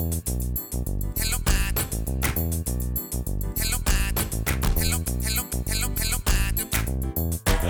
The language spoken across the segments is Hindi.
Hello, madam. Hello, madam. Hello, madam.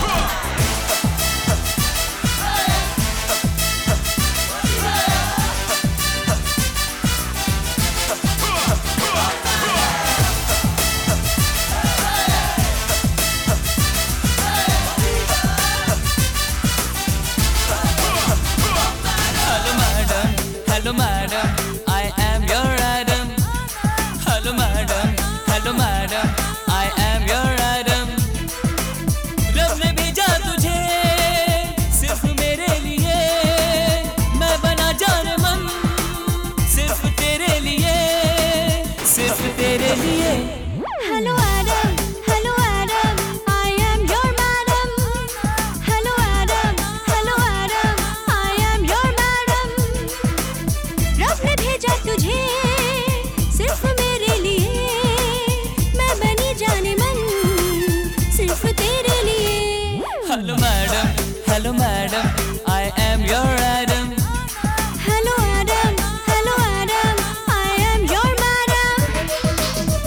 Hello madam, I am your Adam. Hello madam, I am your Adam. रब ने भेजा तुझे सिर्फ मेरे लिए, मैं बना जान मन सिर्फ तेरे लिए, सिर्फ तेरे लिए. Hello Adam, hello Adam, I am your madam. Hello Adam, I am your madam. रब ने भेजा तुझे सिर्फ मेरे लिए, मैं बनी जाने मन सिर्फ तेरे लिए. Hello madam, I am your Adam. Hello Adam, I am your madam.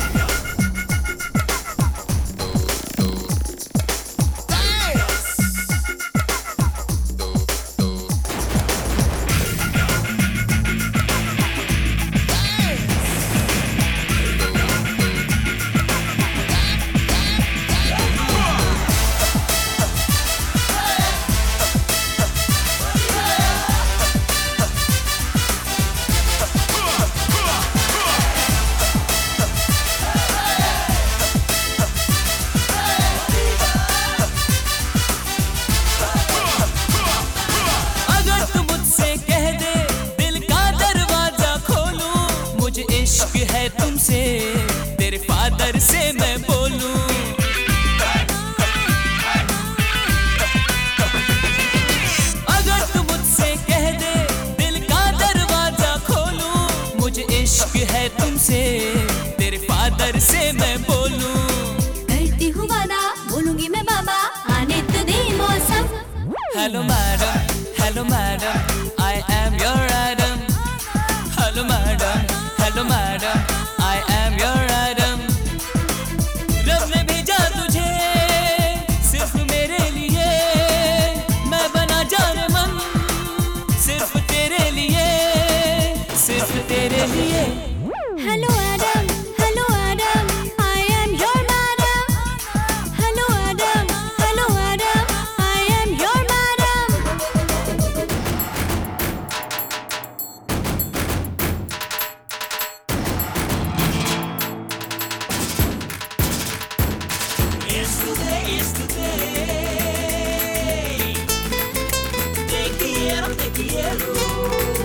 इश्क है तुमसे तेरे फादर से मैं बोलूं. अगर तू मुझसे कह दे दिल का दरवाजा खोलूं, मुझे इश्क है तुमसे तेरे फादर से मैं बोलूं. करती हूँ वादा, बोलूंगी मैं बाबा, आने तो दे मौसम. Hello madam, I am your Adam. Hello madam, I am your Adam. रब ने भेजा तुझे सिर्फ मेरे लिए, मैं बना जान मन सिर्फ तेरे लिए, सिर्फ तेरे लिए. Hello Adam, I am your madam. Hello Adam, I am your madam. Yesterday, te quiero, te quiero.